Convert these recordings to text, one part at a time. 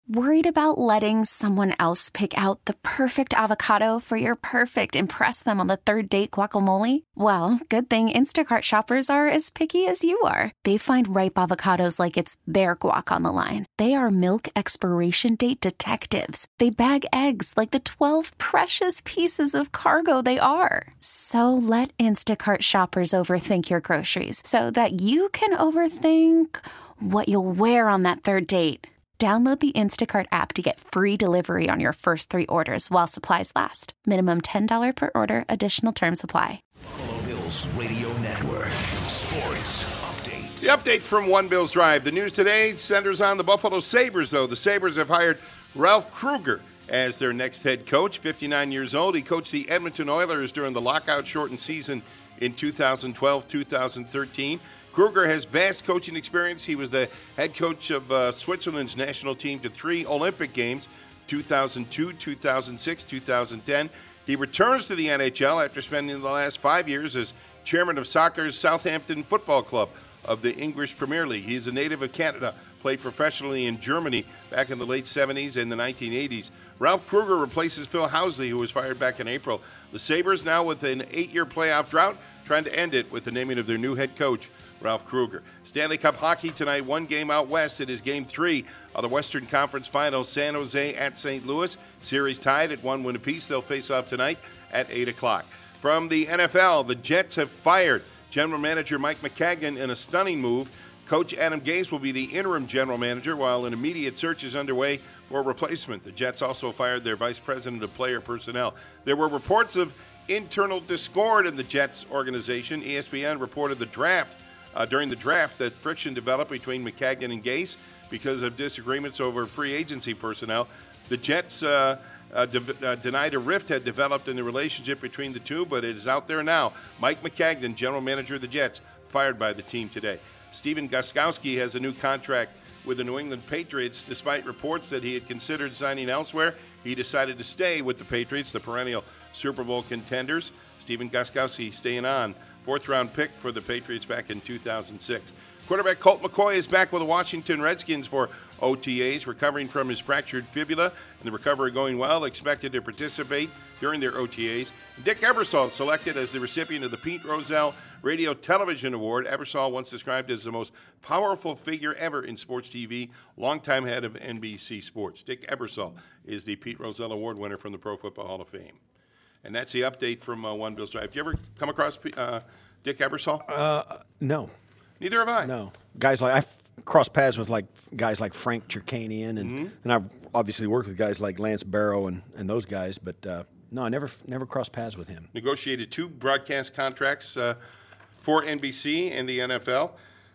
Worried about letting someone else pick out the perfect avocado for your perfect impress them on the third date guacamole? Well, good thing Instacart shoppers are as picky as you are. They find ripe avocados like it's their guac on the line. They are milk expiration date detectives. They bag eggs like the 12 precious pieces of cargo they are. So let Instacart shoppers overthink your groceries so that you can overthink what you'll wear on that third date. Download the Instacart app to get free delivery on your first 3 orders while supplies last. Minimum $10 per order. Additional terms apply. Buffalo Bills Radio Network. Sports Update. The update from One Bills Drive. The news today centers on the Buffalo Sabres, though. The Sabres have hired Ralph Krueger as their next head coach. 59 years old. He coached the Edmonton Oilers during the lockout-shortened season in 2012-2013. Krueger has vast coaching experience. He was the head coach of Switzerland's national team to 3 Olympic Games, 2002, 2006, 2010. He returns to the NHL after spending the last 5 years as chairman of soccer's Southampton Football Club of the English Premier League. He's a native of Canada, played professionally in Germany back in the late 70s and the 1980s. Ralph Krueger replaces Phil Housley, who was fired back in April. The Sabres, now with an 8-year playoff drought, trying to end it with the naming of their new head coach, Ralph Krueger. Stanley Cup hockey tonight, one game out west. It is Game 3 of the Western Conference Finals, San Jose at St. Louis. Series tied at 1 win apiece. They'll face off tonight at 8 o'clock. From the NFL, the Jets have fired general manager Mike Maccagnan in a stunning move. Coach Adam Gase will be the interim general manager while an immediate search is underway for a replacement. The Jets also fired their vice president of player personnel. There were reports of internal discord in the Jets organization. ESPN reported during the draft that friction developed between Maccagnan and Gase because of disagreements over free agency personnel. The Jets denied a rift had developed in the relationship between the two, but it is out there now. Mike Maccagnan, general manager of the Jets, fired by the team today. Stephen Gostkowski has a new contract with the New England Patriots. Despite reports that he had considered signing elsewhere, he decided to stay with the Patriots, the perennial Super Bowl contenders. Stephen Gostkowski staying on. 4th-round pick for the Patriots back in 2006. Quarterback Colt McCoy is back with the Washington Redskins for OTAs, recovering from his fractured fibula, and the recovery going well, expected to participate during their OTAs. Dick Ebersol selected as the recipient of the Pete Rozelle Radio Television Award. Ebersol, once described as the most powerful figure ever in sports TV, longtime head of NBC Sports. Dick Ebersol is the Pete Rozelle Award winner from the Pro Football Hall of Fame. And that's the update from One Bills Drive. Did you ever come across Dick Ebersol? No. Neither have I. No. Guys like I've crossed paths with guys like Frank Chirkanian, and I've obviously worked with guys like Lance Barrow and those guys, but no, I never crossed paths with him. Negotiated 2 broadcast contracts for NBC and the NFL.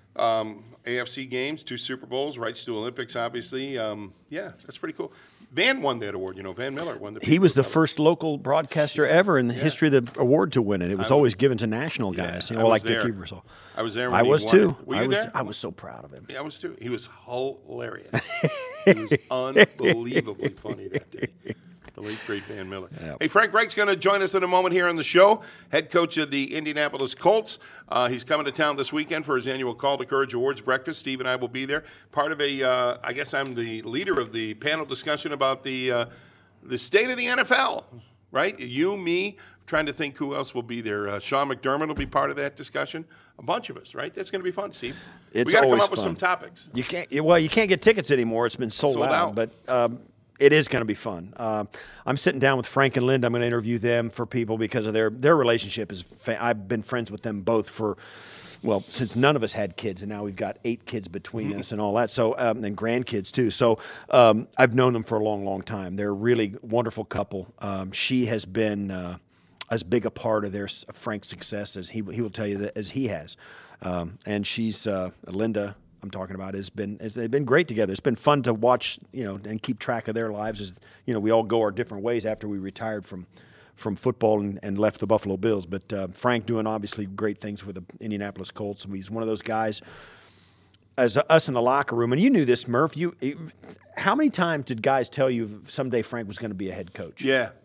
AFC games, 2 Super Bowls, rights to Olympics, obviously. Yeah, that's pretty cool. Van won that award. Van Miller won the. He was the first local broadcaster ever in the history of the award to win it. It was always given to national guys, like Dick Ebersol. I was there when I was too. Were you there? I was so proud of him. Yeah, I was too. He was hilarious. He was unbelievably funny that day. The late, great Van Miller. Yep. Hey, Frank Reich's going to join us in a moment here on the show. Head coach of the Indianapolis Colts. He's coming to town this weekend for his annual Call to Courage Awards breakfast. Steve and I will be there. Part of I guess I'm the leader of the panel discussion about the state of the NFL, right? You, me, trying to think who else will be there. Sean McDermott will be part of that discussion. A bunch of us, right? That's going to be fun, Steve. We got to come up fun. with some topics. You can't get tickets anymore. It's been sold out. But it is going to be fun. I'm sitting down with Frank and Linda. I'm going to interview them for people because of their relationship. I've been friends with them both since none of us had kids, and now we've got 8 kids between us and all that. So and grandkids too. So I've known them for a long, long time. They're a really wonderful couple. She has been as big a part of Frank's success as he will tell you that as he has. And she's Linda. I'm talking about they've been great together. It's been fun to watch, and keep track of their lives as, we all go our different ways after we retired from football and left the Buffalo Bills. But Frank doing obviously great things with the Indianapolis Colts. He's one of those guys, as us in the locker room, and you knew this, Murph. How many times did guys tell you someday Frank was going to be a head coach? Yeah,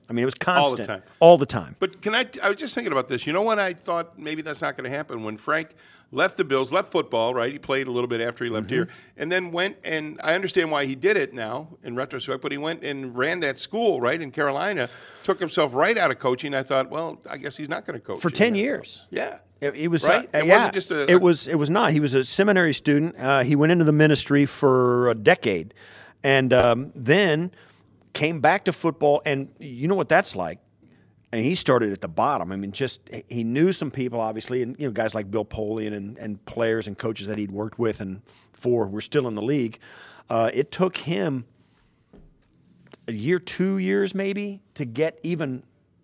I mean, it was constant. All the time. All the time. But I was just thinking about this. You know when I thought maybe that's not going to happen? When Frank left the Bills, left football, right? He played a little bit after he left here, and then went, and I understand why he did it now in retrospect, but he went and ran that school, right, in Carolina, took himself right out of coaching. I thought, well, I guess he's not going to coach. For 10 years. Yeah. It was right. It yeah. wasn't just it was not. He was a seminary student. He went into the ministry for a decade, and then came back to football. And you know what that's like. And he started at the bottom. I mean, he knew some people, obviously, and guys like Bill Polian and players and coaches that he'd worked with and for were still in the league. It took him a year, 2 years maybe, to get even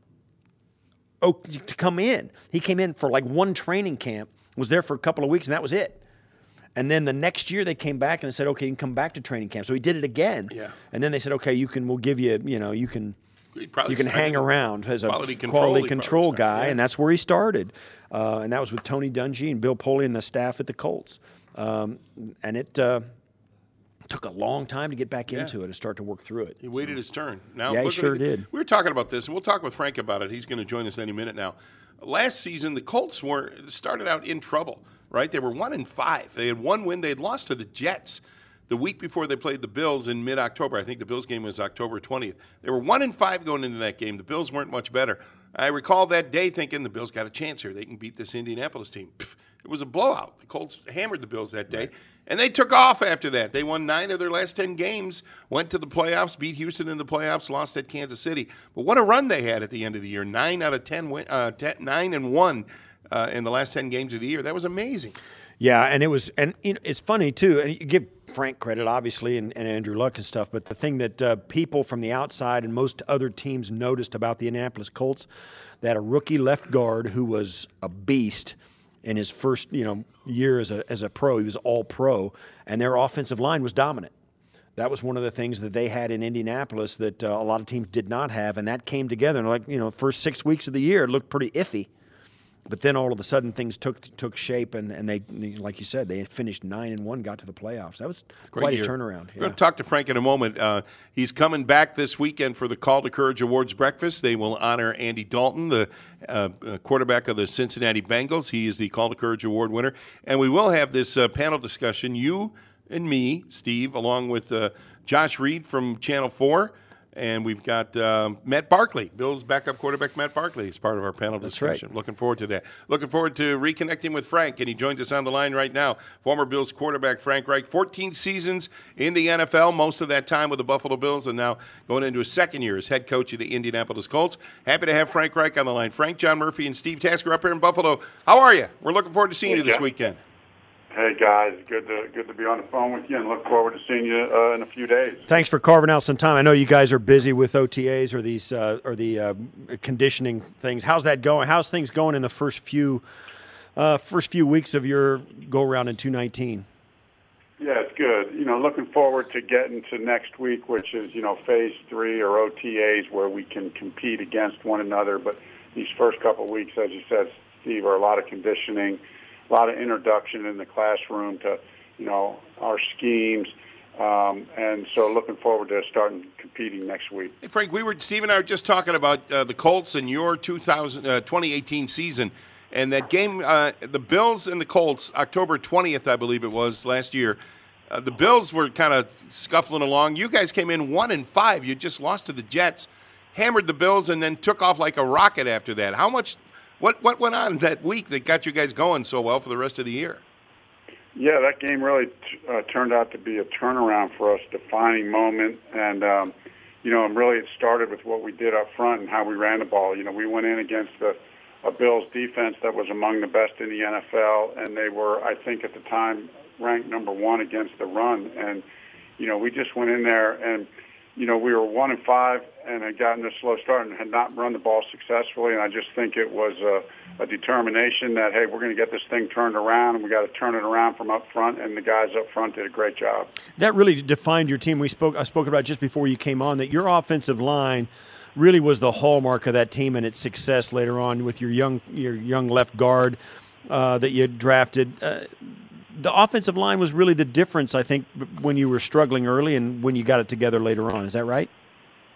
to come in. He came in for like one training camp, was there for a couple of weeks, and that was it. And then the next year they came back and they said, okay, you can come back to training camp. So he did it again. Yeah. And then they said, okay, we'll give you, you can hang around as a quality control guy, and that's where he started. And that was with Tony Dungy and Bill Polian and the staff at the Colts. And it took a long time to get back into it and start to work through it. He waited his turn. Now, he sure did. We were talking about this, and we'll talk with Frank about it. He's going to join us any minute now. Last season, the Colts started out in trouble, right? They were 1-5. They had one win. They had lost to the Jets the week before they played the Bills in mid-October. I think the Bills game was October 20th. They were 1-5 going into that game. The Bills weren't much better. I recall that day thinking the Bills got a chance here. They can beat this Indianapolis team. It was a blowout. The Colts hammered the Bills that day, and they took off after that. They won 9 of their last 10 games, went to the playoffs, beat Houston in the playoffs, lost at Kansas City. But what a run they had at the end of the year. 9 out of 10, 9-1 in the last 10 games of the year. That was amazing. Yeah, and it's funny too. And you give Frank credit, obviously, and Andrew Luck and stuff. But the thing that people from the outside and most other teams noticed about the Indianapolis Colts, that a rookie left guard who was a beast in his first year as a pro, he was all pro, and their offensive line was dominant. That was one of the things that they had in Indianapolis that a lot of teams did not have, and that came together. And first 6 weeks of the year, it looked pretty iffy. But then all of a sudden things took shape, and they, like you said, they finished 9-1, got to the playoffs. That was quite a turnaround. We're going to talk to Frank in a moment. He's coming back this weekend for the Call to Courage Awards breakfast. They will honor Andy Dalton, the quarterback of the Cincinnati Bengals. He is the Call to Courage Award winner. And we will have this panel discussion, you and me, Steve, along with Josh Reed from Channel 4. And we've got Matt Barkley, Bill's backup quarterback, Matt Barkley, is part of our panel discussion. Right. Looking forward to that. Looking forward to reconnecting with Frank, and he joins us on the line right now. Former Bills quarterback Frank Reich, 14 seasons in the NFL, most of that time with the Buffalo Bills, and now going into his second year as head coach of the Indianapolis Colts. Happy to have Frank Reich on the line. Frank, John Murphy, and Steve Tasker up here in Buffalo. How are you? We're looking forward to seeing you this weekend. Hey, guys. Good to be on the phone with you, and look forward to seeing you in a few days. Thanks for carving out some time. I know you guys are busy with OTAs or the conditioning things. How's that going? How's things going in the first few weeks of your go-around in 2019? Yeah, it's good. Looking forward to getting to next week, which is, phase 3 or OTAs, where we can compete against one another. But these first couple of weeks, as you said, Steve, are a lot of conditioning, a lot of introduction in the classroom to, our schemes. And so looking forward to starting competing next week. Hey, Frank, Steve and I were just talking about the Colts and your 2018 season. And that game, the Bills and the Colts, October 20th, I believe it was, last year. The Bills were kind of scuffling along. You guys came in 1-5. You just lost to the Jets, hammered the Bills, and then took off like a rocket after that. What went on that week that got you guys going so well for the rest of the year? Yeah, that game really turned out to be a turnaround for us, defining moment. And, really it started with what we did up front and how we ran the ball. We went in against a Bills defense that was among the best in the NFL, and they were, I think at the time, ranked number 1 against the run. And, we just went in there and, we were 1-5 and had gotten a slow start and had not run the ball successfully. And I just think it was a determination that, hey, we're going to get this thing turned around, and we got to turn it around from up front. And the guys up front did a great job. That really defined your team. I spoke about just before you came on that your offensive line really was the hallmark of that team and its success later on with your young left guard that you drafted. The offensive line was really the difference, I think, when you were struggling early and when you got it together later on. Is that right?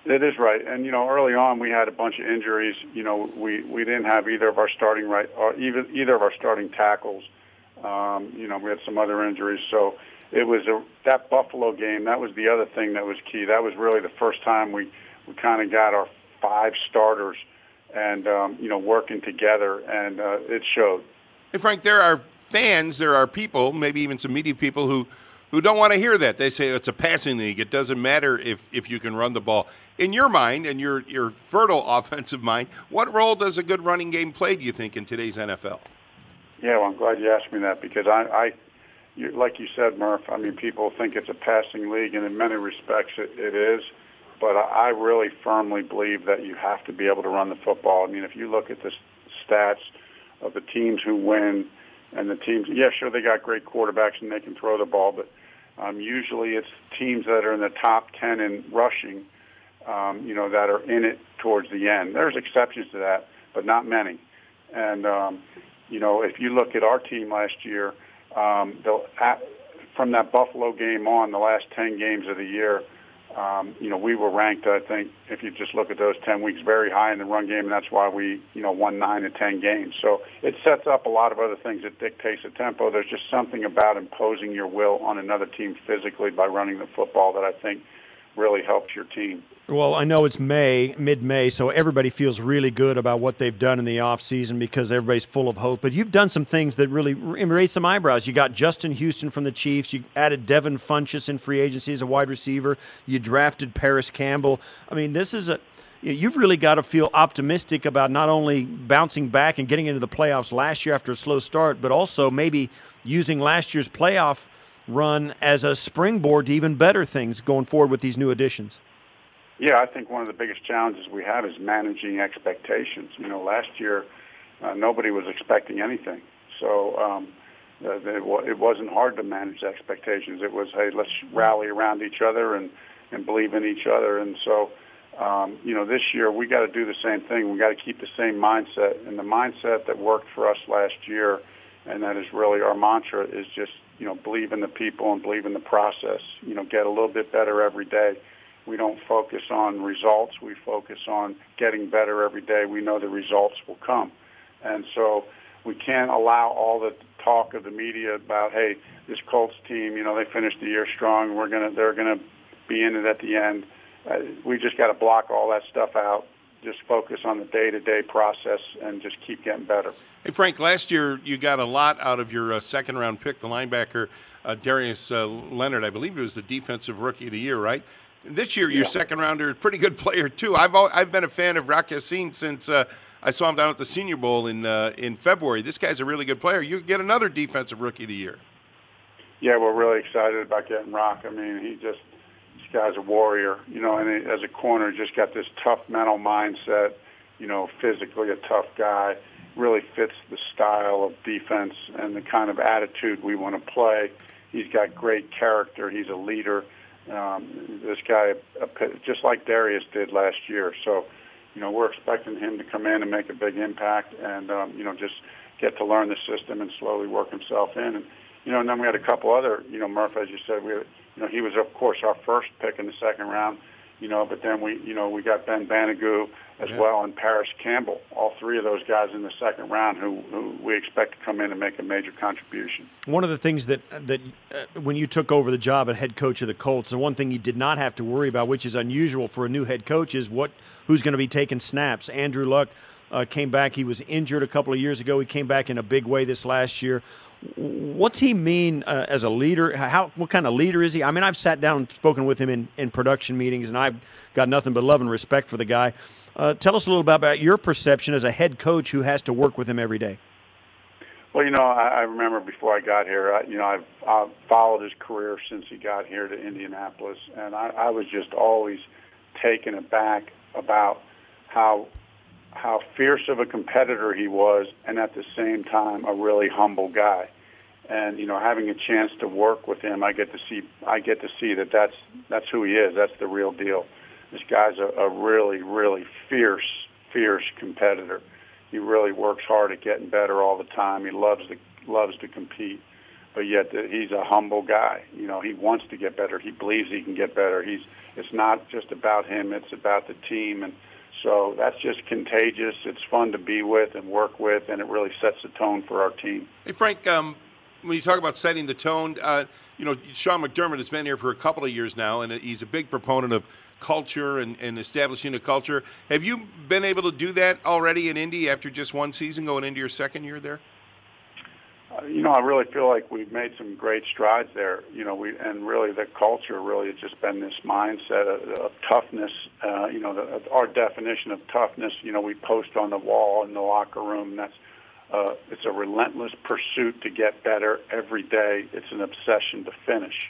It is right. And, early on we had a bunch of injuries. We didn't have either of our starting either of our starting tackles. We had some other injuries. So it was that Buffalo game, that was the other thing that was key. That was really the first time we kind of got our 5 starters and, working together, and it showed. Hey, Frank, there are fans, there are people, maybe even some media people who don't want to hear that. They say it's a passing league. It doesn't matter if you can run the ball. In your mind and your fertile offensive mind, what role does a good running game play, do you think, in today's NFL? Yeah, well, I'm glad you asked me that because like you said, Murph, people think it's a passing league, and in many respects it is. But I really firmly believe that you have to be able to run the football. If you look at the stats of the teams who win and the teams, yeah, sure, they got great quarterbacks and they can throw the ball, but usually it's teams that are in the top 10 in rushing, that are in it towards the end. There's exceptions to that, but not many. And, if you look at our team last year, from that Buffalo game on, the last 10 games of the year, we were ranked, I think, if you just look at those 10 weeks, very high in the run game, and that's why we, won 9 of 10 games. So it sets up a lot of other things. It dictates the tempo. There's just something about imposing your will on another team physically by running the football that I think really helps your team. Well, I know it's mid-May, so everybody feels really good about what they've done in the offseason because everybody's full of hope. But you've done some things that really raise some eyebrows. You got Justin Houston from the Chiefs. You added Devin Funchess in free agency as a wide receiver. You drafted Paris Campbell. You've really got to feel optimistic about not only bouncing back and getting into the playoffs last year after a slow start, but also maybe using last year's playoff run as a springboard to even better things going forward with these new additions. Yeah, I think one of the biggest challenges we have is managing expectations. Last year, nobody was expecting anything. So it wasn't hard to manage expectations. It was, hey, let's rally around each other and believe in each other. And so, this year we got to do the same thing. We got to keep the same mindset. And the mindset that worked for us last year, and that is really our mantra, is just, believe in the people and believe in the process. Get a little bit better every day. We don't focus on results. We focus on getting better every day. We know the results will come. And so we can't allow all the talk of the media about, hey, this Colts team, they finished the year strong. They're going to be in it at the end. We just got to block all that stuff out, just focus on the day-to-day process and just keep getting better. Hey, Frank, last year you got a lot out of your second-round pick, the linebacker Darius Leonard. I believe he was the defensive rookie of the year, right? This year, your second rounder, pretty good player too. I've been a fan of Rock Ya-Sin since I saw him down at the Senior Bowl in February. This guy's a really good player. You get another defensive rookie of the year. Yeah, we're really excited about getting Rock. This guy's a warrior, and as a corner, just got this tough mental mindset. Physically a tough guy. Really fits the style of defense and the kind of attitude we want to play. He's got great character. He's a leader. This guy, just like Darius did last year. So, we're expecting him to come in and make a big impact and, just get to learn the system and slowly work himself in. And, and then we had a couple other, Murph, as you said, he was, of course, our first pick in the second round, but then we got Ben Banigou as well and Paris Campbell, all 3 of those guys in the second round who we expect to come in and make a major contribution. One of the things that when you took over the job at head coach of the Colts, the one thing you did not have to worry about, which is unusual for a new head coach, is who's going to be taking snaps. Andrew Luck came back. He was injured a couple of years ago. He came back in a big way this last year. What's he mean as a leader? What kind of leader is he? I've sat down and spoken with him in production meetings, and I've got nothing but love and respect for the guy. Tell us a little bit about your perception as a head coach who has to work with him every day. Well, I remember before I got here, I've followed his career since he got here to Indianapolis, and I was just always taken aback about how fierce of a competitor he was, and at the same time a really humble guy. And having a chance to work with him, I get to see that that's who he is. That's the real deal. This guy's a really, really fierce competitor. He really works hard at getting better all the time. He loves to compete. but yet he's a humble guy. You know, he wants to get better. He believes he can get better. It's not just about him, it's about the team. And so that's just contagious. It's fun to be with and work with, and it really sets the tone for our team. Hey, Frank, when you talk about setting the tone, you know, Sean McDermott has been here for a couple of years now, and he's a big proponent of culture and establishing a culture. Have you been able to do that already in Indy after just one season, going into your second year there? You know, I really feel like we've made some great strides there. You know, and really the culture really has just been this mindset of toughness. You know, our definition of toughness, you know, we post on the wall in the locker room, and that's it's a relentless pursuit to get better every day. It's an obsession to finish.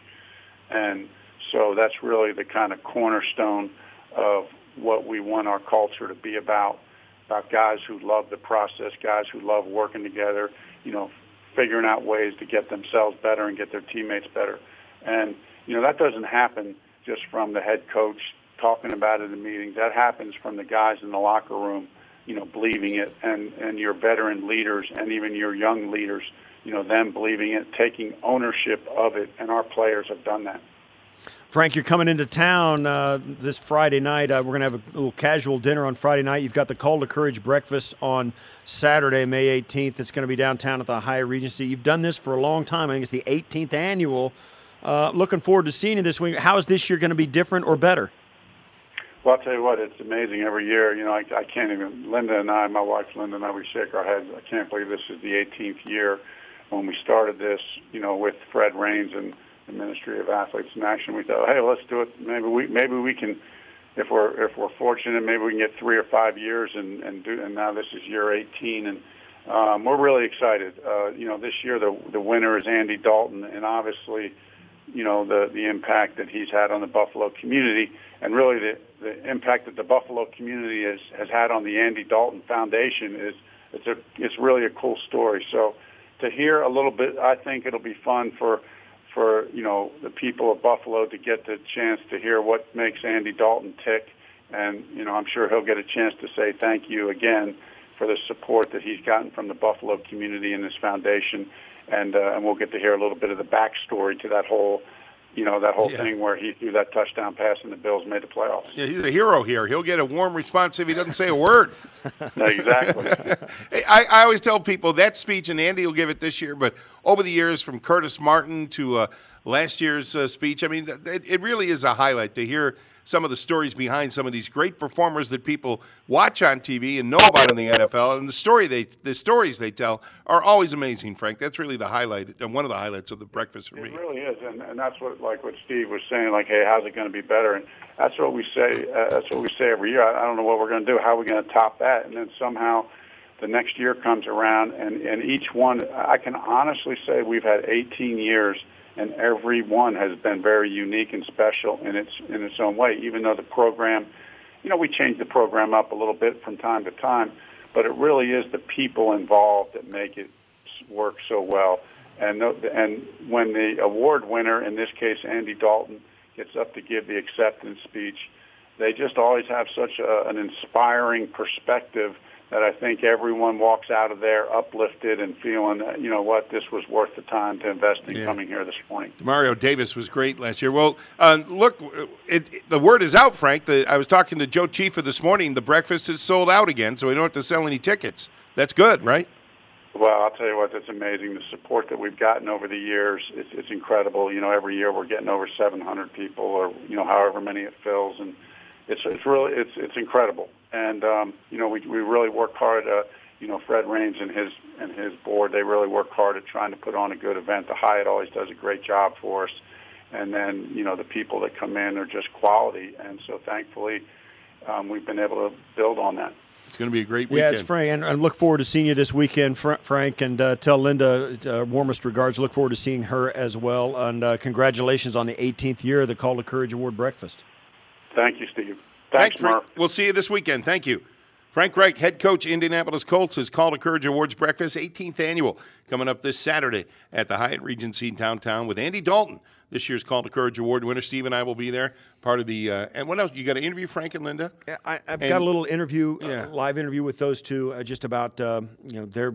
And so that's really the kind of cornerstone of what we want our culture to be about guys who love the process, guys who love working together, you know, figuring out ways to get themselves better and get their teammates better. And, you know, that doesn't happen just from the head coach talking about it in meetings. That happens from the guys in the locker room, you know, believing it, and your veteran leaders and even your young leaders, you know, them believing it, taking ownership of it, and our players have done that. Frank, you're coming into town this Friday night. We're going to have a little casual dinner on Friday night. You've got the Call to Courage breakfast on Saturday, May 18th. It's going to be downtown at the Hyatt Regency. You've done this for a long time. I think it's the 18th annual. Looking forward to seeing you this week. How is this year going to be different or better? Well, I'll tell you what, it's amazing every year. You know, I can't even, Linda and I, my wife Linda and I, we shake our heads. I can't believe this is the 18th year. When we started this, you know, with Fred Raines and the Ministry of Athletes in Action, we thought, hey, let's do it. Maybe we can, if we're fortunate, maybe we can get 3 or 5 years and now this is year 18, and we're really excited. You know, this year the winner is Andy Dalton, and obviously, you know, the impact that he's had on the Buffalo community, and really the impact that the Buffalo community has had on the Andy Dalton Foundation it's really a cool story. So to hear a little bit, I think it'll be fun for you know, the people of Buffalo to get the chance to hear what makes Andy Dalton tick, and you know, I'm sure he'll get a chance to say thank you again for the support that he's gotten from the Buffalo community and his foundation, and we'll get to hear a little bit of the backstory to that whole thing where he threw that touchdown pass and the Bills made the playoffs. Yeah, he's a hero here. He'll get a warm response if he doesn't say a word. Exactly. Hey, I always tell people that speech, and Andy will give it this year, but over the years from Curtis Martin to last year's speech, I mean, it really is a highlight to hear some of the stories behind some of these great performers that people watch on TV and know about in the NFL, and the stories they tell are always amazing, Frank. That's really the highlight, and one of the highlights of the breakfast for me. It really is, and that's what Steve was saying, like, hey, how's it going to be better? And that's what we say. That's what we say every year. I don't know what we're going to do. How are we going to top that? And then somehow the next year comes around, and each one, I can honestly say we've had 18 years. And every one has been very unique and special in its own way, even though the program, you know, we change the program up a little bit from time to time, but it really is the people involved that make it work so well. And when the award winner, in this case Andy Dalton, gets up to give the acceptance speech, they just always have such an inspiring perspective that I think everyone walks out of there uplifted and feeling, you know what, this was worth the time to invest in coming here this morning. Mario Davis was great last year. Well, look, the word is out, Frank. I was talking to Joe Chifa this morning. The breakfast is sold out again, so we don't have to sell any tickets. That's good, right? Well, I'll tell you what, that's amazing. The support that we've gotten over the years, it's incredible. You know, every year we're getting over 700 people, or you know, however many it fills, and it's incredible. And you know, we really work hard. You know, Fred Raines and his board, they really work hard at trying to put on a good event. The Hyatt always does a great job for us, and then you know, the people that come in are just quality. And so thankfully, we've been able to build on that. It's going to be a great weekend. Yeah, it's Frank, and I look forward to seeing you this weekend, Frank, and tell Linda warmest regards. Look forward to seeing her as well, and congratulations on the 18th year of the Call to Courage Award breakfast. Thank you, Steve. Thanks, Frank. We'll see you this weekend. Thank you. Frank Reich, head coach, Indianapolis Colts, his Call to Courage Awards breakfast, 18th annual, coming up this Saturday at the Hyatt Regency downtown with Andy Dalton, this year's Call to Courage Award winner. Steve and I will be there. Part of the and what else? You got to interview Frank and Linda? Yeah, I've got a little interview, live interview with those two, just about you know, their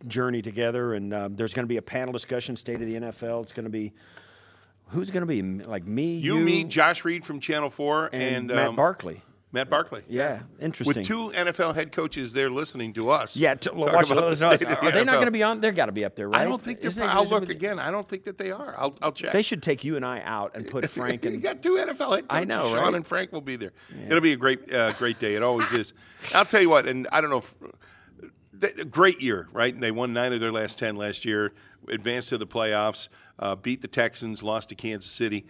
journey together, and there's going to be a panel discussion, State of the NFL. It's going to be who's going to be like me, me, Josh Reed from Channel 4, and Matt Barkley. Matt Barkley. Yeah, interesting. With 2 NFL head coaches there listening to us. Yeah, watch those. Are they not going to be on? They've got to be up there, right? I don't think they're. I'll look again. I don't think that they are. I'll check. They should take you and I out and put Frank and. You got 2 NFL head coaches. I know, Sean right? and Frank will be there. Yeah. It'll be a great day. It always is. I'll tell you what, and I don't know if great year, right? And they won 9 of their last 10 last year, advanced to the playoffs, beat the Texans, lost to Kansas City.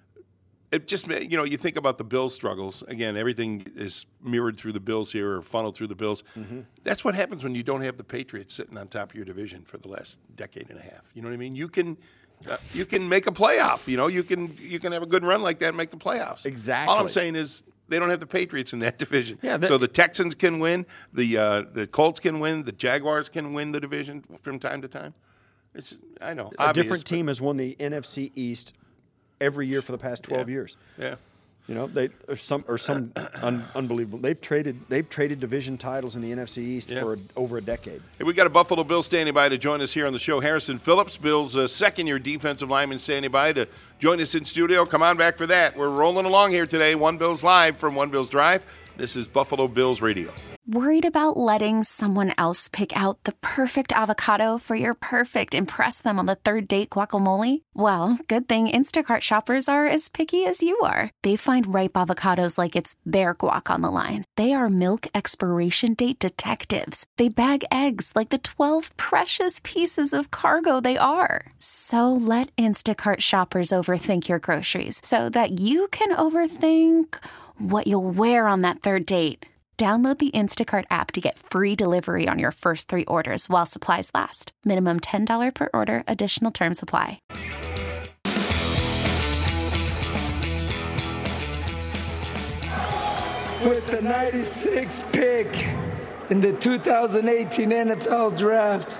It just, you think about the Bills' struggles. Again, everything is mirrored through the Bills here or funneled through the Bills. Mm-hmm. That's what happens when you don't have the Patriots sitting on top of your division for the last decade and a half. You know what I mean? You can make a playoff. You can have a good run like that and make the playoffs. Exactly. All I'm saying is they don't have the Patriots in that division. Yeah, so the Texans can win, the Colts can win, the Jaguars can win the division from time to time. I know. A different team has won the NFC East every year for the past 12 years. Yeah. They unbelievable. They've traded division titles in the NFC East for over a decade. Hey, we got a Buffalo Bills standing by to join us here on the show. Harrison Phillips, Bills' second-year defensive lineman, standing by to join us in studio. Come on back for that. We're rolling along here today. One Bills Live from One Bills Drive. This is Buffalo Bills Radio. Worried about letting someone else pick out the perfect avocado for your perfect impress them on the third date guacamole? Well, good thing Instacart shoppers are as picky as you are. They find ripe avocados like it's their guac on the line. They are milk expiration date detectives. They bag eggs like the 12 precious pieces of cargo they are. So let Instacart shoppers overthink your groceries so that you can overthink what you'll wear on that third date. Download the Instacart app to get free delivery on your first 3 orders while supplies last. Minimum $10 per order. Additional terms apply. With the 96th pick in the 2018 NFL Draft,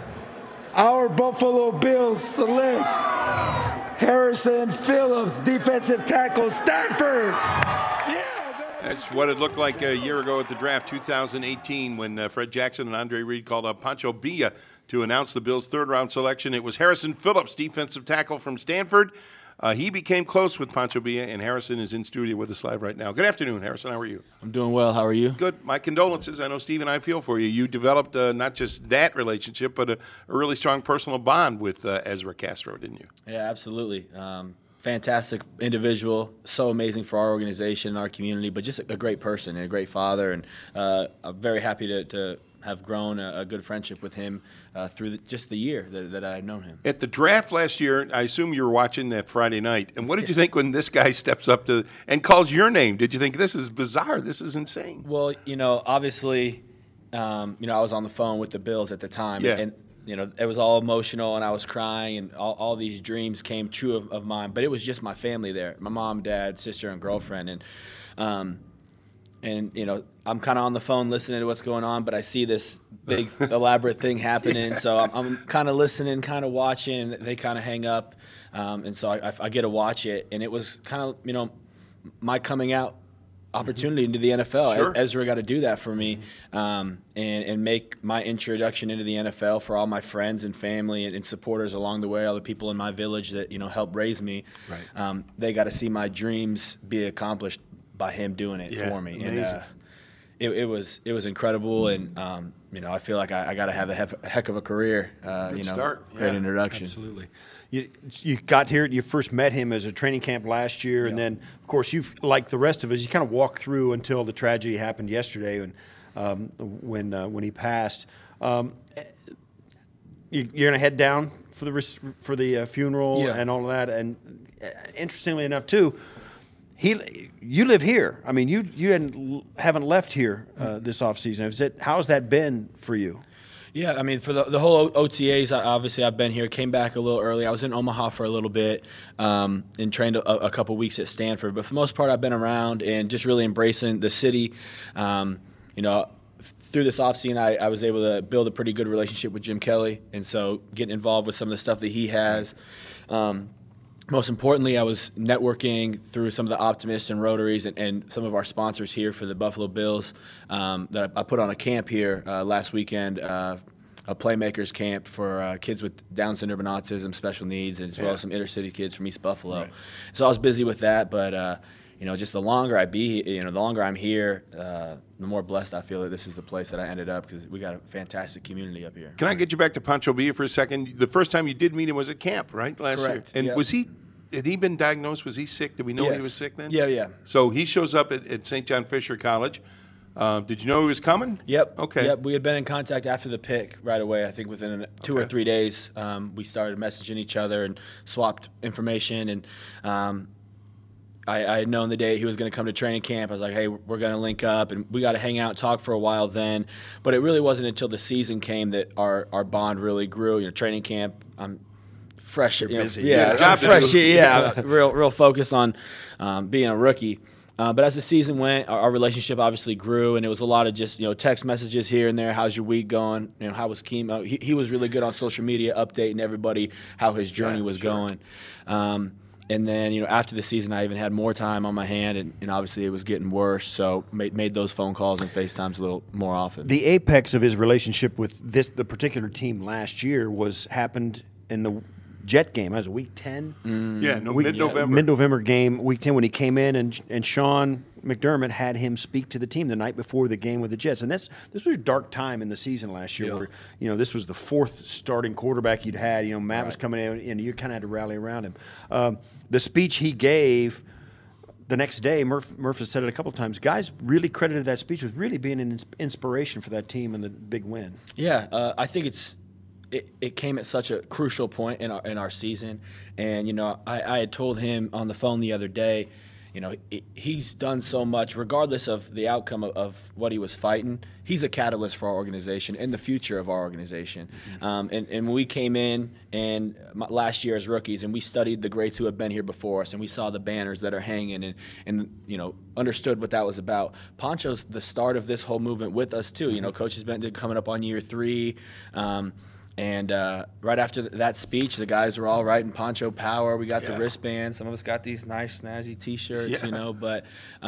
our Buffalo Bills select Harrison Phillips, defensive tackle, Stanford. That's what it looked like a year ago at the draft, 2018, when Fred Jackson and Andre Reed called up Pancho Villa to announce the Bills' third-round selection. It was Harrison Phillips, defensive tackle from Stanford. He became close with Pancho Villa, and Harrison is in studio with us live right now. Good afternoon, Harrison. How are you? I'm doing well. How are you? Good. My condolences. I know Steve and I feel for you. You developed not just that relationship, but a really strong personal bond with Ezra Castro, didn't you? Yeah, absolutely. Fantastic individual, so amazing for our organization, our community, but just a great person and a great father. And I'm very happy to have grown a good friendship with him through just the year that I've known him. At the draft last year, I assume you were watching that Friday night. And what did you think when this guy steps up and calls your name? Did you think, this is bizarre, this is insane? Well, obviously, I was on the phone with the Bills at the time. Yeah. And it was all emotional, and I was crying, and all these dreams came true of mine. But it was just my family there, my mom, dad, sister, and girlfriend. And I'm kind of on the phone listening to what's going on, but I see this big, elaborate thing happening. So I'm kind of listening, kind of watching, and they kind of hang up. And so I get to watch it. And it was kind of, my coming out opportunity into the NFL. Sure. Ezra got to do that for me, and make my introduction into the NFL for all my friends and family and supporters along the way, all the people in my village that helped raise me. Right. They got to see my dreams be accomplished by him doing it for me. Amazing. And it was incredible, and I feel like I got to have a heck of a career. Start. Great introduction. Absolutely. You got here. You first met him as a training camp last year, and then, of course, you've like the rest of us. You kind of walked through until the tragedy happened yesterday, when he passed. You're gonna head down for the funeral and all of that. And interestingly enough, too, you live here. I mean, you haven't left here this offseason. How's that been for you? Yeah, I mean, for the whole OTAs, obviously I've been here, came back a little early. I was in Omaha for a little bit and trained a couple weeks at Stanford. But for the most part, I've been around and just really embracing the city. Through this offseason, I was able to build a pretty good relationship with Jim Kelly, and so getting involved with some of the stuff that he has. Most importantly, I was networking through some of the Optimists and Rotaries and some of our sponsors here for the Buffalo Bills that I put on a camp here last weekend a playmakers camp for kids with Down syndrome and autism, special needs, as well as some inner city kids from East Buffalo. Right. So I was busy with that, but just the longer the longer I'm here, the more blessed I feel that this is the place that I ended up, because we got a fantastic community up here. Can I get you back to Pancho Villa for a second? The first time you did meet him was at camp, right? Last Correct. year. And had he been diagnosed? Was he sick? Did we know he was sick then? Yeah. So he shows up at St. John Fisher College. Did you know he was coming? Yep. Okay. Yep. We had been in contact after the pick right away. I think within 2 or 3 days, we started messaging each other and swapped information. And I had known the day he was going to come to training camp. I was like, hey, we're going to link up, and we got to hang out and talk for a while then. But it really wasn't until the season came that our bond really grew. Training camp, I'm fresh. Busy. Fresh. Real focus on being a rookie. But as the season went, our relationship obviously grew, and it was a lot of just text messages here and there. How's your week going? How was chemo? He was really good on social media, updating everybody how his journey was going. And then after the season, I even had more time on my hand, and obviously it was getting worse. So made those phone calls and FaceTimes a little more often. The apex of his relationship with the particular team last year happened in the Jet game. That was week 10. Mid-November. Mid-November game, week 10, when he came in, and Sean McDermott had him speak to the team the night before the game with the Jets. And this was a dark time in the season last year where, this was the fourth starting quarterback you'd had. Matt was coming in, and you kind of had to rally around him. The speech he gave the next day, Murph has said it a couple of times, guys really credited that speech with really being an inspiration for that team and the big win. Yeah, I think it came at such a crucial point in our season, and I had told him on the phone the other day, he's done so much, regardless of the outcome of what he was fighting. He's a catalyst for our organization and the future of our organization. And when we came in and last year as rookies, and we studied the greats who have been here before us, and we saw the banners that are hanging, and understood what that was about. Pancho's the start of this whole movement with us too. Coach has been coming up on year 3. And right after that speech, the guys were all writing Pancho Power. We got the wristbands. Some of us got these nice, snazzy T-shirts, But,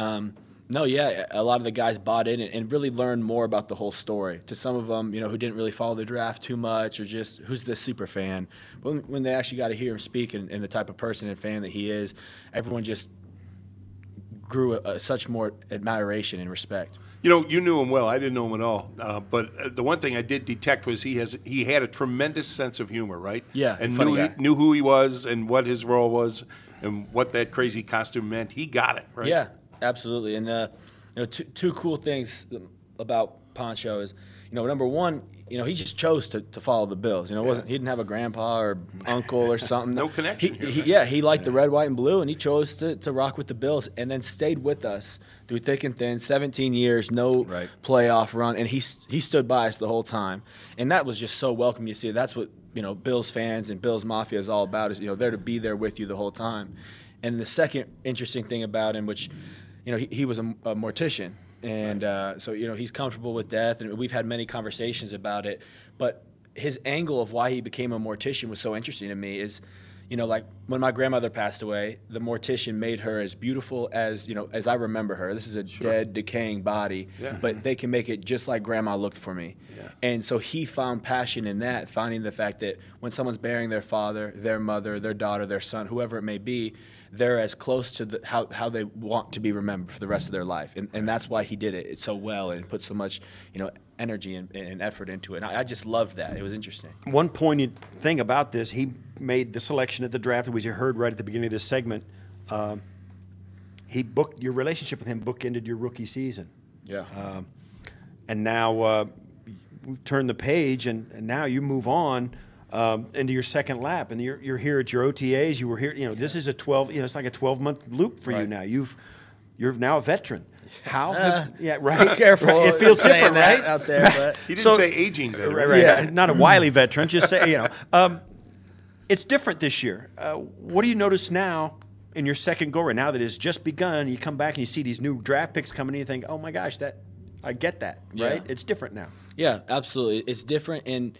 a lot of the guys bought in and really learned more about the whole story. To some of them, who didn't really follow the draft too much, or just who's this super fan. But when they actually got to hear him speak and the type of person and fan that he is, everyone just grew such more admiration and respect. You knew him well. I didn't know him at all. But the one thing I did detect was he had a tremendous sense of humor, right? Yeah, and knew who he was and what his role was and what that crazy costume meant. He got it, right? Yeah, absolutely. And two cool things about Pancho is, number one, he just chose to follow the Bills. He didn't have a grandpa or uncle or something. No connection. He liked the red, white, and blue, and he chose to rock with the Bills, and then stayed with us through thick and thin. 17 years, no playoff run, and he stood by us the whole time, and that was just so welcome. You see, that's what Bills fans and Bills Mafia is all about. Is they're to be there with you the whole time. And the second interesting thing about him, which he was a mortician. And so, he's comfortable with death, and we've had many conversations about it. But his angle of why he became a mortician was so interesting to me is, like when my grandmother passed away, the mortician made her as beautiful as I remember her. This is a dead, decaying body, but they can make it just like Grandma looked for me. Yeah. And so he found passion in that, finding the fact that when someone's burying their father, their mother, their daughter, their son, whoever it may be, they're as close to how they want to be remembered for the rest of their life. And that's why he did it so well and put so much energy and effort into it. And I just loved that. It was interesting. One poignant thing about this, he made the selection at the draft, as you heard right at the beginning of this segment. Your relationship with him bookended your rookie season. Yeah. And now we've turned the page, and now you move on into your second lap, and you're here at your OTAs. You were here. This is a 12. It's like a 12-month loop for you now. You're now a veteran. How? Right. Be careful. Right. It feels different, that right? out there, but he didn't say aging veteran. Right. Yeah. Not a wily veteran. Just say it's different this year. What do you notice now in your second go-around? Now that it's just begun, you come back and you see these new draft picks coming in. You think, oh my gosh, I get that. Right? It's different now. Yeah, absolutely. It's different, and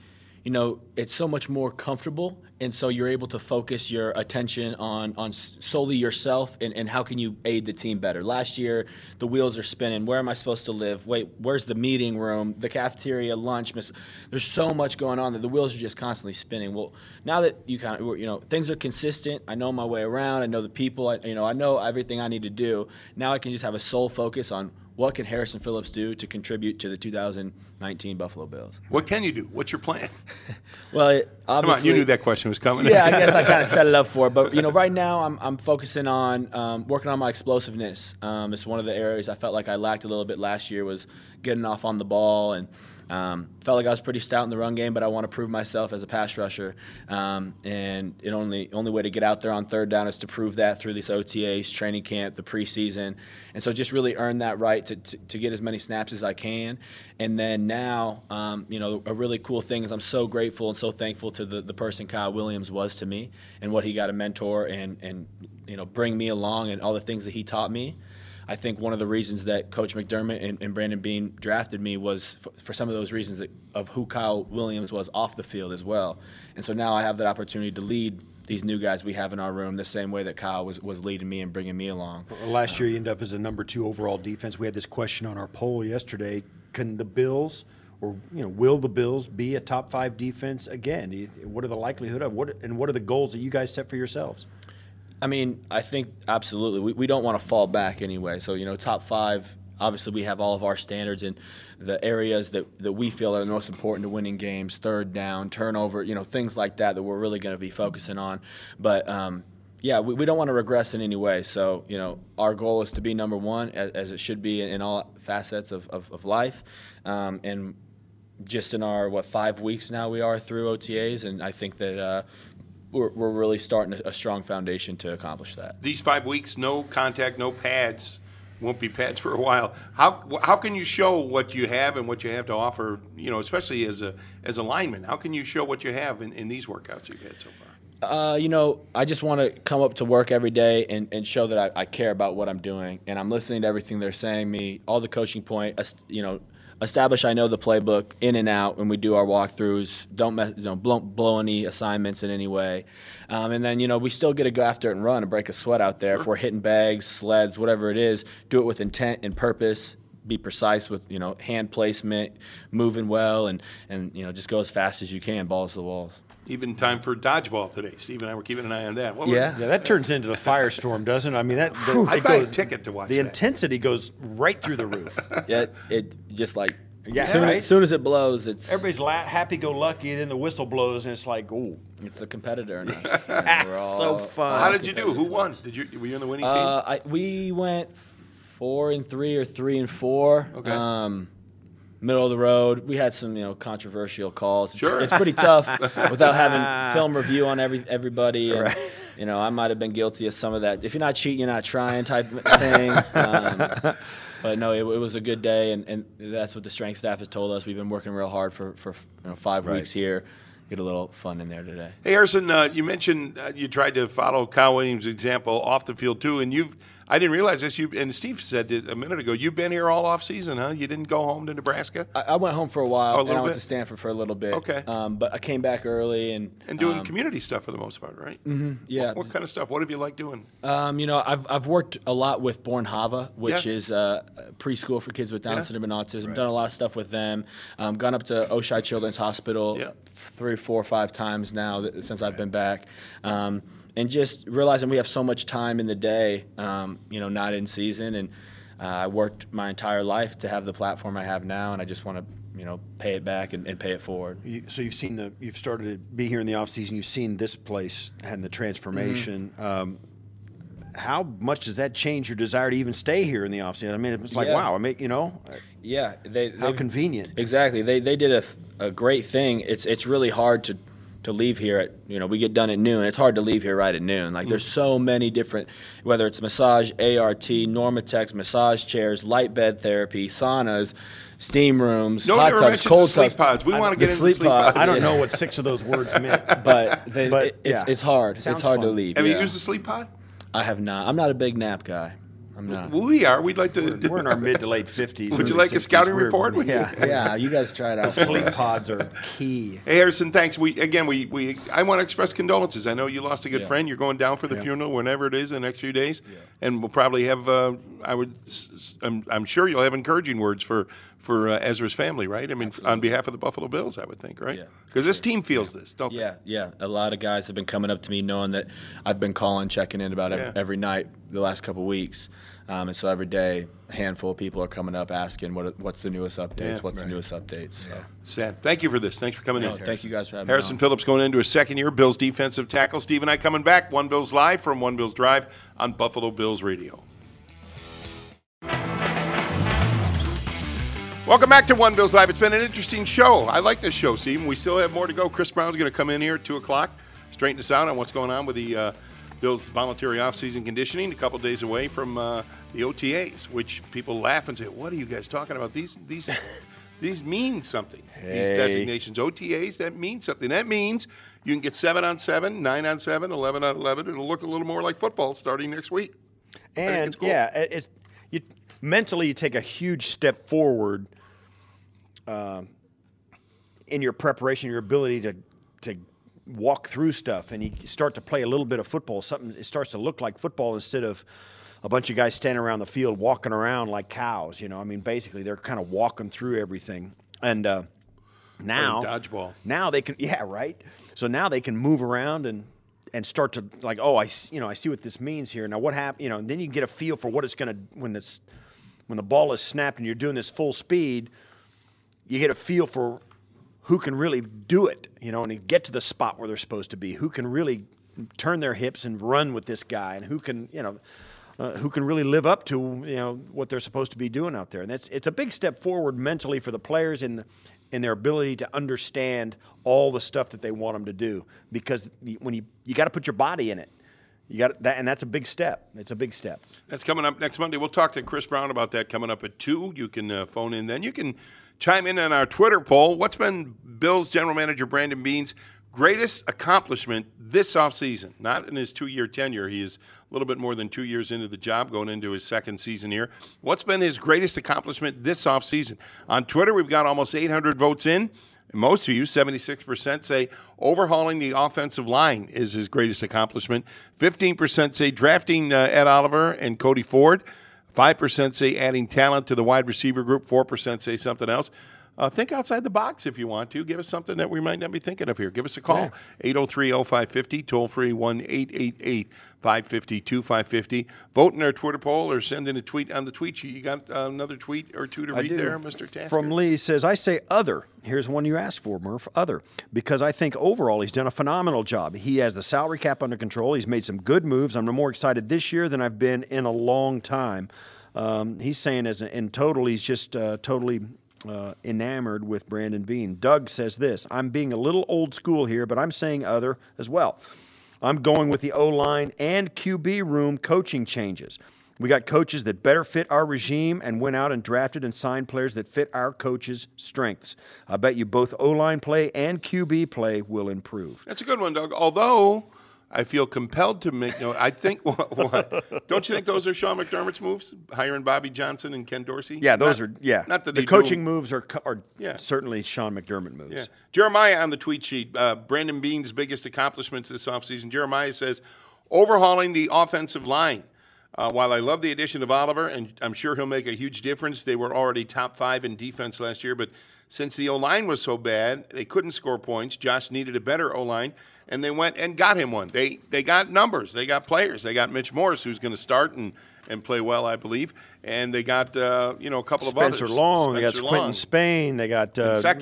it's so much more comfortable, and so you're able to focus your attention on solely yourself and how can you aid the team better. Last year, the wheels are spinning. Where am I supposed to live? Wait, where's the meeting room, the cafeteria, lunch? There's so much going on that the wheels are just constantly spinning. Well, now that things are consistent, I know my way around, I know the people, I know everything I need to do. Now I can just have a sole focus on what can Harrison Phillips do to contribute to the 2019 Buffalo Bills? What can you do? What's your plan? Well, obviously, come on, you knew that question was coming. Yeah, I guess I kind of set it up for it. But right now I'm focusing on working on my explosiveness. It's one of the areas I felt like I lacked a little bit last year, was getting off on the ball, and felt like I was pretty stout in the run game, but I want to prove myself as a pass rusher. And the only way to get out there on third down is to prove that through these OTAs, training camp, the preseason. And so just really earn that right to get as many snaps as I can. And then now, a really cool thing is I'm so grateful and so thankful to the person Kyle Williams was to me and what he got to mentor and bring me along and all the things that he taught me. I think one of the reasons that Coach McDermott and Brandon Beane drafted me was for some of those reasons of who Kyle Williams was off the field as well. And so now I have that opportunity to lead these new guys we have in our room the same way that Kyle was leading me and bringing me along. Last year you ended up as a number 2 overall defense. We had this question on our poll yesterday. Can the Bills will the Bills be a top 5 defense again? What are the likelihood of what are the goals that you guys set for yourselves? I mean, I think absolutely. We don't want to fall back anyway. So, top 5, obviously we have all of our standards in the areas that we feel are the most important to winning games, third down, turnover, things like that we're really going to be focusing on. But, we don't want to regress in any way. So, our goal is to be number 1, as it should be in all facets of life. And just in our, 5 weeks now we are through OTAs, and I think that we're really starting a strong foundation to accomplish that. These 5 weeks, no contact, no pads, won't be pads for a while. How can you show what you have and what you have to offer, especially as a lineman? How can you show what you have in these workouts you've had so far? I just want to come up to work every day and show that I care about what I'm doing, and I'm listening to everything they're saying me, all the coaching point, establish I know the playbook in and out when we do our walkthroughs. Don't blow any assignments in any way. And then, we still get to go after it and run and break a sweat out there. Sure. If we're hitting bags, sleds, whatever it is, do it with intent and purpose. Be precise with, hand placement, moving well, and just go as fast as you can, balls to the walls. Even time for dodgeball today. Steve and I were keeping an eye on that. Yeah, that turns into the firestorm, doesn't it? I mean, I'd buy a ticket to watch the that. Intensity goes right through the roof. Yeah, it just like right? As soon as it blows, it's everybody's happy-go-lucky, then the whistle blows, and it's like, ooh. It's a competitor in us. We're all so fun. How did you do? Who won? Were you on the winning team? We went 4-3 or 3-4. Okay. Middle of the road. We had some, controversial calls. Sure. It's pretty tough without having film review on everybody. And, right. I might have been guilty of some of that. If you're not cheating, you're not trying type thing. But no, it was a good day, and that's what the strength staff has told us. We've been working real hard for 5 weeks here. Get a little fun in there today. Hey, Harrison, you mentioned you tried to follow Kyle Williams' example off the field too, and I didn't realize this. And Steve said it a minute ago. You've been here all off season, huh? You didn't go home to Nebraska? I went home for a while, and I went to Stanford for a little bit. Okay. But I came back early and doing community stuff for the most part, right? Mm-hmm, yeah. What kind of stuff? What have you liked doing? I've worked a lot with Born Hava, which is a preschool for kids with Down syndrome and autism. Right. Done a lot of stuff with them. Gone up to Oshai Children's Hospital 3, 4, 5 times now since I've been back. And just realizing we have so much time in the day, not in season. And I worked my entire life to have the platform I have now, and I just want to, pay it back and pay it forward. So you've started to be here in the offseason. You've seen this place and the transformation. Mm-hmm. How much does that change your desire to even stay here in the offseason? I mean, it's like, wow, Yeah. How convenient. Exactly. They did a great thing. It's really hard to leave here at, we get done at noon. It's hard to leave here right at noon. Like, there's so many different, whether it's massage, ART, Normatex, massage chairs, light bed therapy, saunas, steam rooms, hot tubs, cold tubs. Sleep pods. We want to get into sleep pods. I don't know what 6 of those words meant. But it's hard. Sounds it's hard fun. to leave. Have you used a sleep pod? I have not. I'm not a big nap guy. I'm not. We are. We'd like to. We're in our mid to late 50s. Would you like 60s. a scouting report? Yeah, you guys try it out. Sleep pods are key. Hey, Harrison, thanks. I want to express condolences. I know you lost a good friend. You're going down for the funeral whenever it is in the next few days, and we'll probably have. I'm sure you'll have encouraging words for Ezra's family, right? I mean, on behalf of the Buffalo Bills, I would think, right? Yeah. Because this team feels this, don't they? Yeah. A lot of guys have been coming up to me knowing that I've been calling, checking in about every night the last couple of weeks. And so every day, a handful of people are coming up asking what's the newest updates, the newest updates. So. Sad. Thank you for this. Thanks for coming in. Thank you guys for having me Harrison on. Phillips going into his second year, Bills defensive tackle. Steve and I coming back. One Bills Live from One Bills Drive on Buffalo Bills Radio. Welcome back to One Bills Live. It's been an interesting show. I like this show, Steve. We still have more to go. Chris Brown's going to come in here at 2 o'clock, straighten us out on what's going on with the Bills' voluntary off-season conditioning, a couple days away from the OTAs, which people laugh and say, what are you guys talking about? These mean something. These designations, OTAs, that means something. That means you can get 7-on-7, 9-on-7, 11-on-11. It'll look a little more like football starting next week. And, cool. Mentally, you take a huge step forward in your preparation, your ability to walk through stuff, and you start to play a little bit of football. It starts to look like football instead of a bunch of guys standing around the field walking around like cows. You know, I mean, basically they're kind of walking through everything. And now dodgeball. Now they can, right. So now they can move around and start to like, I see what this means here. Now what happened? And then you get a feel for what it's going to when the ball is snapped and you're doing this full speed. You get a feel for who can really do it, and get to the spot where they're supposed to be. Who can really turn their hips and run with this guy, and who can really live up to what they're supposed to be doing out there. And it's a big step forward mentally for the players in their ability to understand all the stuff that they want them to do. Because when you got to put your body in it. You got that, and that's a big step. It's a big step. That's coming up next Monday. We'll talk to Chris Brown about that coming up at 2. You can phone in then. You can chime in on our Twitter poll. What's been Bills general manager Brandon Beane's greatest accomplishment this offseason? Not in his 2-year tenure. He is a little bit more than 2 years into the job, going into his second season here. What's been his greatest accomplishment this offseason? On Twitter, we've got almost 800 votes in. Most of you, 76%, say overhauling the offensive line is his greatest accomplishment. 15% say drafting Ed Oliver and Cody Ford. 5% say adding talent to the wide receiver group. 4% say something else. Think outside the box if you want to. Give us something that we might not be thinking of here. Give us a call, 803-0550, toll-free 1-888-550-2550. Vote in our Twitter poll or send in a tweet on the tweet sheet. You got another tweet or two to read there, Mr. Tasker? From Lee says, I say other. Here's one you asked for, Murph, other. Because I think overall he's done a phenomenal job. He has the salary cap under control. He's made some good moves. I'm more excited this year than I've been in a long time. He's saying in total he's just totally enamored with Brandon Beane. Doug says this, I'm being a little old school here, but I'm saying other as well. I'm going with the O-line and QB room coaching changes. We got coaches that better fit our regime and went out and drafted and signed players that fit our coaches' strengths. I bet you both O-line play and QB play will improve. That's a good one, Doug. Although I feel compelled to make I think what? Don't you think those are Sean McDermott's moves? Hiring Bobby Johnson and Ken Dorsey? Yeah, those are. Not that the coaching moves are certainly Sean McDermott moves. Yeah. Jeremiah on the tweet sheet, Brandon Beane's biggest accomplishments this offseason. Jeremiah says, overhauling the offensive line. While I love the addition of Oliver, and I'm sure he'll make a huge difference, they were already top 5 in defense last year, but since the O-line was so bad, they couldn't score points. Josh needed a better O-line, and they went and got him one. They got numbers. They got players. They got Mitch Morse, who's going to start and play well, I believe. And they got a couple of others. Spencer Long. They got Quentin Spain. They got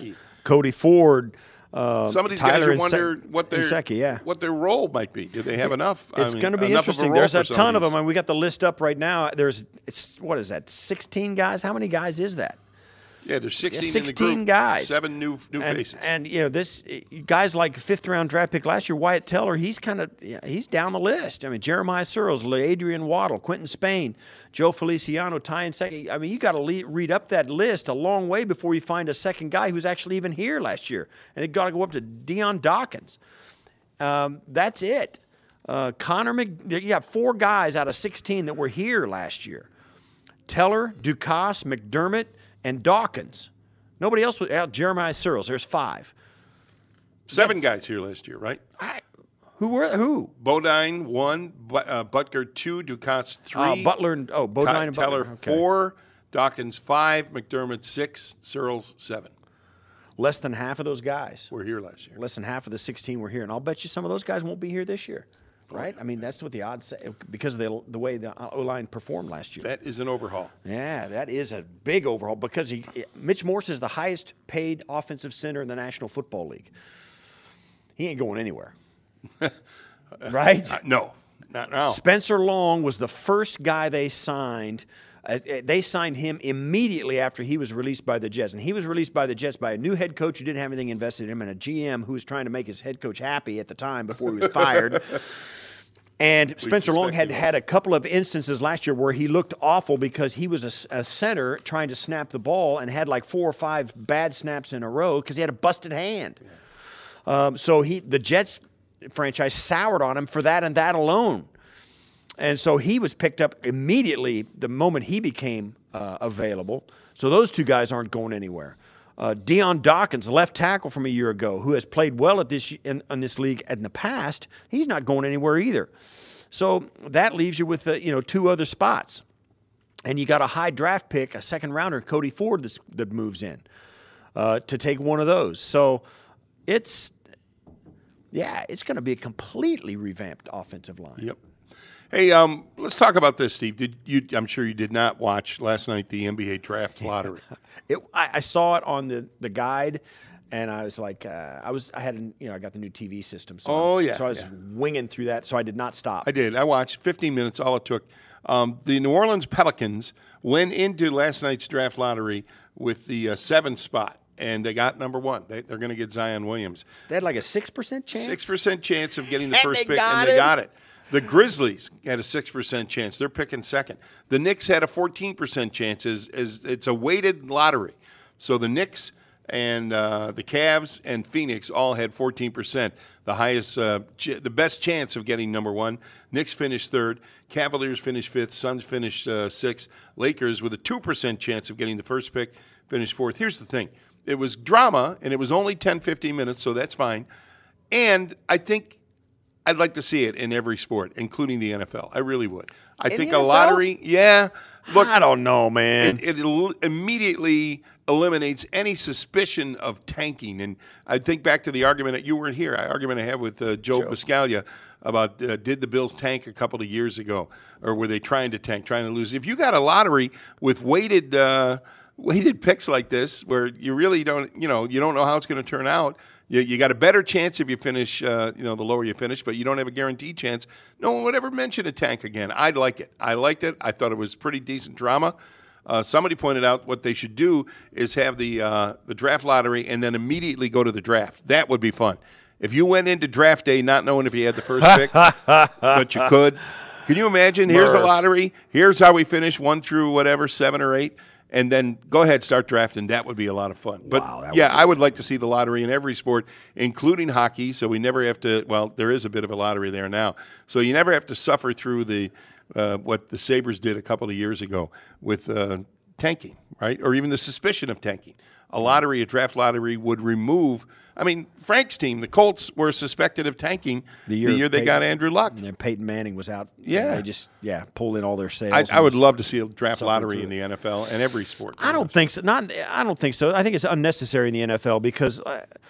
Cody Ford. Some of these guys you wonder what their role might be. Do they have enough? It's going to be interesting. There's a ton of them. And we got the list up right now. What is that, 16 guys? How many guys is that? Yeah, there's 16 in the group, guys. 7 new faces. And this guys like 5th-round draft pick last year, Wyatt Teller, he's he's down the list. I mean, Jeremiah Searles, Adrian Waddle, Quentin Spain, Joe Feliciano, Ty Nsekhe. I mean, you got to read up that list a long way before you find a second guy who's actually even here last year. And it got to go up to Deion Dawkins. That's it. You got 4 guys out of 16 that were here last year. Teller, Ducasse, McDermott, and Dawkins. Nobody else was out. Jeremiah Searles. There's 5. 7 guys here last year, right? Who? Bodine 1, Butker 2, Ducasse 3. Butler and Bodine and Teller Butler. Okay. 4, Dawkins 5, McDermott 6, Searles 7. Less than half of those guys were here last year. Less than half of the 16 were here, and I'll bet you some of those guys won't be here this year, right? I mean, that's what the odds say because of the way the O-line performed last year. That is an overhaul. Yeah, that is a big overhaul because Mitch Morse is the highest paid offensive center in the National Football League. He ain't going anywhere, right? No, not now. Spencer Long was the first guy they signed. They signed him immediately after he was released by the Jets. And he was released by the Jets by a new head coach who didn't have anything invested in him and a GM who was trying to make his head coach happy at the time before he was fired. And Spencer Long had a couple of instances last year where he looked awful because he was a center trying to snap the ball and had like 4 or 5 bad snaps in a row because he had a busted hand. So the Jets franchise soured on him for that and that alone. And so he was picked up immediately the moment he became available. So those 2 guys aren't going anywhere. Deion Dawkins, left tackle from a year ago, who has played well at in this league in the past, he's not going anywhere either. So that leaves you with 2 other spots. And you got a high draft pick, a second rounder, Cody Ford, that moves in to take one of those. So it's going to be a completely revamped offensive line. Yep. Hey, let's talk about this, Steve. I'm sure you did not watch last night the NBA draft lottery. I saw it on the guide, and I was like, I got the new TV system. So So I was winging through that. So I did not stop. I did. I watched 15 minutes. All it took. The New Orleans Pelicans went into last night's draft lottery with the 7th spot. And they got number 1. They're going to get Zion Williams. They had like a 6% chance? 6% chance of getting the first pick, and they got it. The Grizzlies had a 6% chance. They're picking second. The Knicks had a 14% chance. It's a weighted lottery. So the Knicks and the Cavs and Phoenix all had 14%. The highest, the best chance of getting number 1. Knicks finished 3rd. Cavaliers finished 5th. Suns finished 6th. Lakers with a 2% chance of getting the first pick finished 4th. Here's the thing. It was drama, and it was only 10, 15 minutes, so that's fine. And I think I'd like to see it in every sport, including the NFL. I really would. I think a lottery, Look, I don't know, man. It immediately eliminates any suspicion of tanking. And I think back to the argument that you weren't here, argument I had with Joe Buscaglia about did the Bills tank a couple of years ago, or were they trying to tank, trying to lose? If you got a lottery with weighted picks like this, where you really don't, you don't know how it's going to turn out. You got a better chance if you finish, the lower you finish, but you don't have a guaranteed chance. No one would ever mention a tank again. I'd like it. I liked it. I thought it was pretty decent drama. Somebody pointed out what they should do is have the draft lottery and then immediately go to the draft. That would be fun. If you went into draft day not knowing if you had the first pick, but you could. Can you imagine? Here's the lottery. Here's how we finish 1 through whatever, 7 or 8. And then go ahead, start drafting. That would be a lot of fun. But, I would like to see the lottery in every sport, including hockey, so we never have to – well, there is a bit of a lottery there now. So you never have to suffer through the what the Sabres did a couple of years ago with tanking, right, or even the suspicion of tanking. A draft lottery would remove – I mean, Frank's team, the Colts, were suspected of tanking the year they got Andrew Luck. And Peyton Manning was out. Yeah. They just, pulled in all their sales. I would love to see a draft lottery in the NFL and every sport. I don't think so. I don't think so. I think it's unnecessary in the NFL because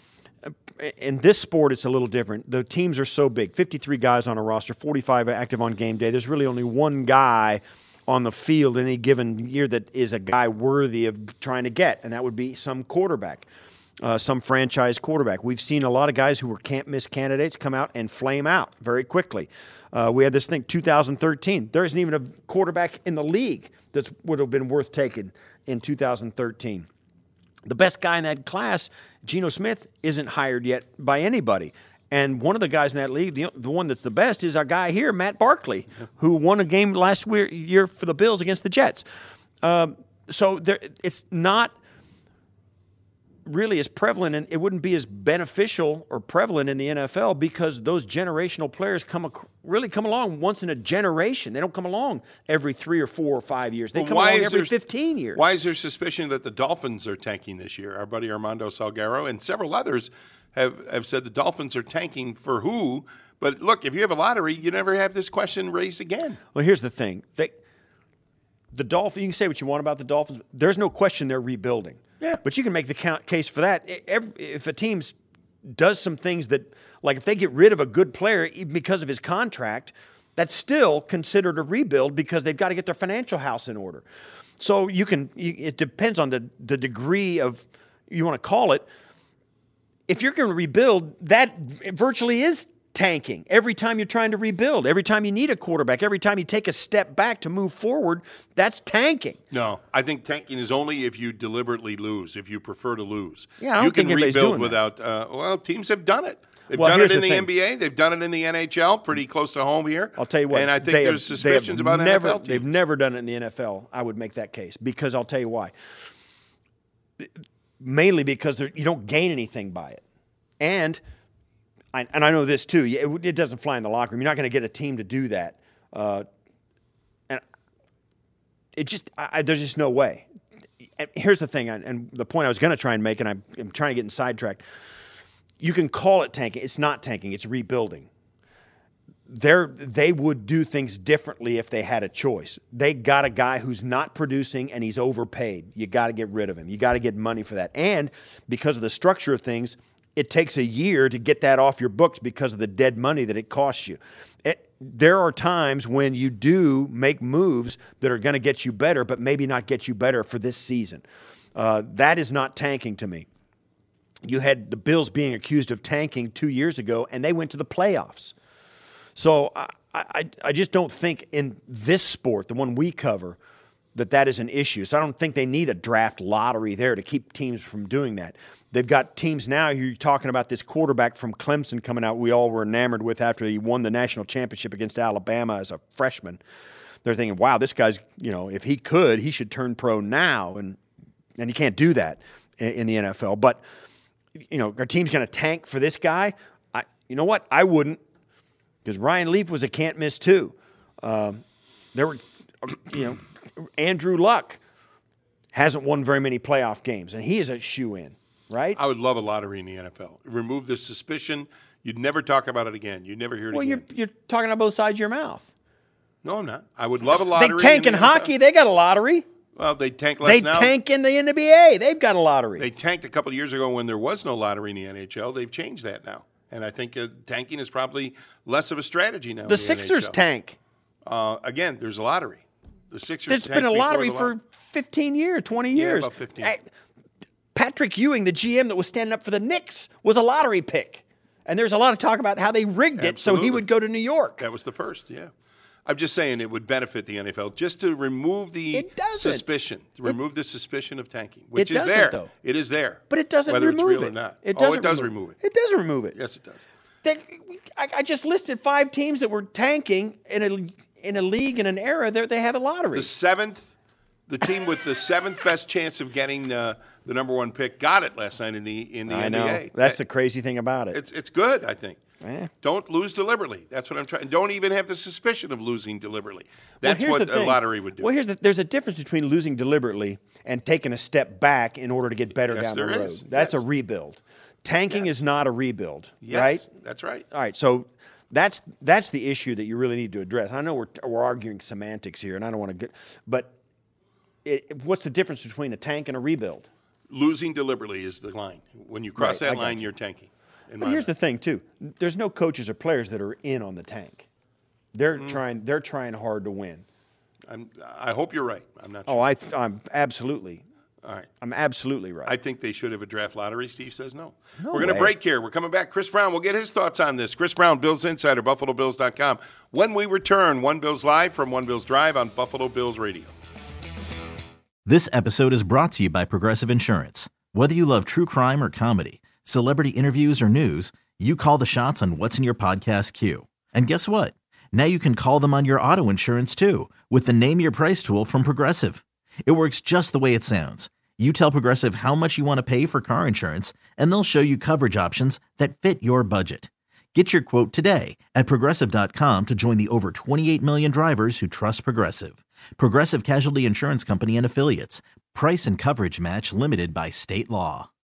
in this sport it's a little different. The teams are so big, 53 guys on a roster, 45 active on game day. There's really only one guy on the field in any given year that is a guy worthy of trying to get, and that would be some quarterback. Some franchise quarterback. We've seen a lot of guys who were can't-miss candidates come out and flame out very quickly. We had this thing, 2013. There isn't even a quarterback in the league that would have been worth taking in 2013. The best guy in that class, Geno Smith, isn't hired yet by anybody. And one of the guys in that league, the one that's the best, is our guy here, Matt Barkley, who won a game last year for the Bills against the Jets. So it's not really as prevalent, and it wouldn't be as beneficial or prevalent in the NFL because those generational players really come along once in a generation. They don't come along every 3 or 4 or 5 years. They come along every 15 years. Why is there suspicion that the Dolphins are tanking this year? Our buddy Armando Salguero and several others have said the Dolphins are tanking for who? But look, if you have a lottery, you never have this question raised again. Well, here's the thing. The Dolphins, you can say what you want about the Dolphins. There's no question they're rebuilding. Yeah. But you can make the case for that. If a team does some things that, like if they get rid of a good player because of his contract, that's still considered a rebuild because they've got to get their financial house in order. So it depends on the degree of, you want to call it. If you're going to rebuild, that virtually is tanking. Every time you're trying to rebuild, every time you need a quarterback, every time you take a step back to move forward, that's tanking. No, I think tanking is only if you deliberately lose, if you prefer to lose. Yeah, I don't think anybody's doing that. You can rebuild without, teams have done it. They've done it in the NBA. They've done it in the NHL, pretty close to home here. I'll tell you what. And I think there's suspicions about NFL teams. They've never done it in the NFL. I would make that case because I'll tell you why. Mainly because you don't gain anything by it. And I know this too. It doesn't fly in the locker room. You're not going to get a team to do that. And there's just no way. And here's the thing, and the point I was going to try and make, and I'm trying to get sidetracked. You can call it tanking. It's not tanking. It's rebuilding. They would do things differently if they had a choice. They got a guy who's not producing and he's overpaid. You got to get rid of him. You got to get money for that. And because of the structure of things, it takes a year to get that off your books because of the dead money that it costs you. There are times when you do make moves that are going to get you better, but maybe not get you better for this season. That is not tanking to me. You had the Bills being accused of tanking 2 years ago, and they went to the playoffs. So I just don't think in this sport, the one we cover, that is an issue. So I don't think they need a draft lottery there to keep teams from doing that. They've got teams now, you're talking about this quarterback from Clemson coming out we all were enamored with after he won the national championship against Alabama as a freshman. They're thinking, wow, this guy's, if he could, he should turn pro now. And you can't do that in the NFL. But, our team's going to tank for this guy. You know what? I wouldn't, because Ryan Leaf was a can't miss too. Andrew Luck hasn't won very many playoff games, and he is a shoe-in. Right? I would love a lottery in the NFL. Remove the suspicion. You'd never talk about it again. You'd never hear it again. Well, you're talking on both sides of your mouth. No, I'm not. I would love a lottery. They tank in hockey. They got a lottery. Well, they tank less now. They tank in the NBA. They've got a lottery. They tanked a couple of years ago when there was no lottery in the NHL. They've changed that now. And I think tanking is probably less of a strategy now. The Sixers tank. Again, there's a lottery. The Sixers There's been a lottery for 15 years, 20 years. Yeah, about 15. Patrick Ewing, the GM that was standing up for the Knicks, was a lottery pick. And there's a lot of talk about how they rigged it so he would go to New York. That was the first, yeah. I'm just saying it would benefit the NFL just to remove the suspicion. Remove the suspicion of tanking, which is there. Though. It is there. But it doesn't remove it. Whether it's real it. or not. It does remove it. It does remove it. Yes, it does. I just listed 5 teams that were tanking in a league in an era that they have a lottery. The team with the 7th best chance of getting the number 1 pick got it last night in the NBA. I know. That's the crazy thing about it. It's good, I think. Don't lose deliberately. That's what I'm trying. Don't even have the suspicion of losing deliberately. That's what a lottery would do. Well, there's a difference between losing deliberately and taking a step back in order to get better down the road. That's a rebuild. Tanking is not a rebuild, right? That's right. All right, so that's the issue that you really need to address. I know we're arguing semantics here, and I don't want to get, but what's the difference between a tank and a rebuild? Losing deliberately is the line. When you cross that line, you're tanking. But here's the thing, too. There's no coaches or players that are in on the tank. They're trying hard to win. I hope you're right. I'm not sure. I'm absolutely. All right. I'm absolutely right. I think they should have a draft lottery. Steve says no. We're going to break here. We're coming back. Chris Brown, we'll get his thoughts on this. Chris Brown, Bills Insider, BuffaloBills.com. When we return, One Bills Live from One Bills Drive on Buffalo Bills Radio. This episode is brought to you by Progressive Insurance. Whether you love true crime or comedy, celebrity interviews or news, you call the shots on what's in your podcast queue. And guess what? Now you can call them on your auto insurance too with the Name Your Price tool from Progressive. It works just the way it sounds. You tell Progressive how much you want to pay for car insurance, and they'll show you coverage options that fit your budget. Get your quote today at Progressive.com to join the over 28 million drivers who trust Progressive. Progressive Casualty Insurance Company and Affiliates. Price and coverage match limited by state law.